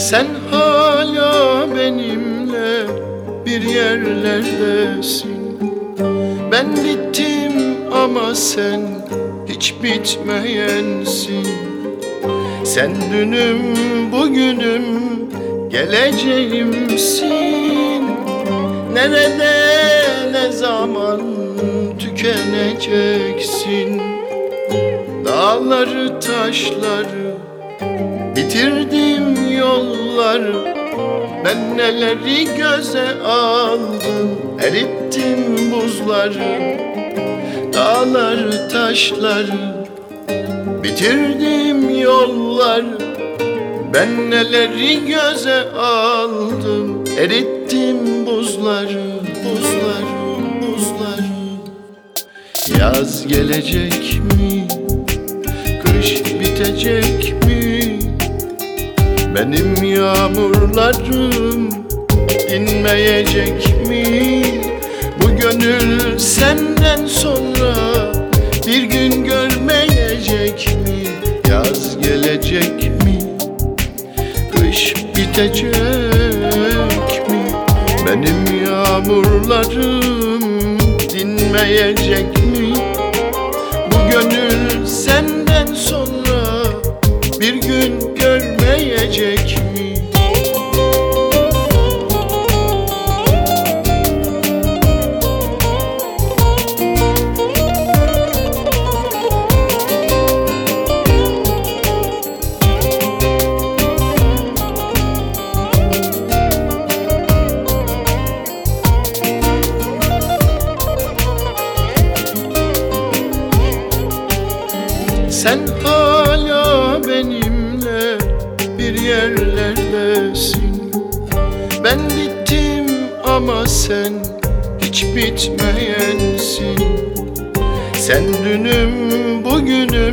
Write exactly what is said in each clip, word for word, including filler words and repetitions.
Sen hala benimle bir yerlerdesin. Ben bittim ama sen hiç bitmeyensin. Sen dünüm, bugünüm, geleceğimsin. Nerede, ne zaman tükeneceksin? Dağları, taşları, bitirdim yolları. Ben neleri göze aldım, erittim buzları. Dağları, taşları, bitirdim yolları. Ben neleri göze aldım, erittim buzları, buzları, buzları. Yaz gelecek mi? Kış bitecek mi? Benim yağmurlarım dinmeyecek mi? Bu gönül senden sonra bir gün görmeyecek mi? Yaz gelecek mi? Kış bitecek mi? Benim yağmurlarım dinmeyecek mi? Bu gönül senden sonra bir gün görmeyecek mi? Sen hala benimle bir yerlerdesin. Ben bittim ama sen hiç bitmeyensin. Sen dünüm, bugünüm,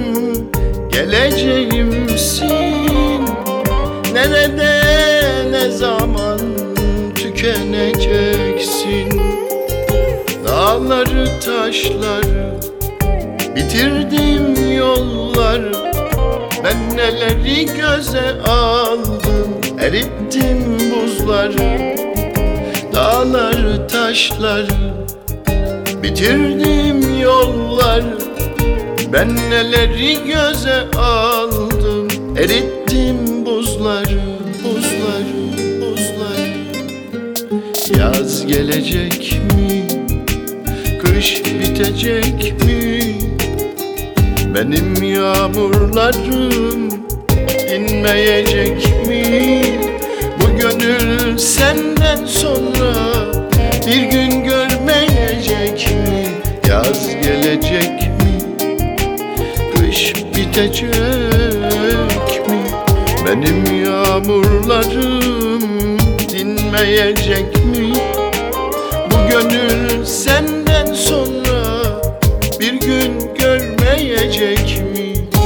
geleceğimsin. Nerede, ne zaman tükeneceksin? Dağları, taşları, bitirdim yolları. Ben neleri göze aldım, erittim buzları. Dağları, taşları, bitirdim yolları. Ben neleri göze aldım, erittim buzları, buzları, buzları. Yaz gelecek mi? Kış bitecek mi? Benim yağmurlarım dinmeyecek mi? Bu gönül senden sonra bir gün görmeyecek mi? Yaz gelecek mi? Kış bitecek mi? Benim yağmurlarım dinmeyecek mi? Bu gönül senden sonra bir gün görmeyecek mi?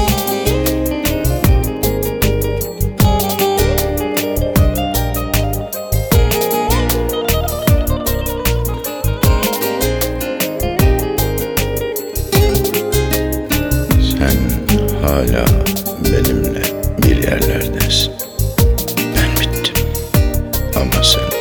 Sen hala benimle bir yerlerdesin. Ben bittim ama sen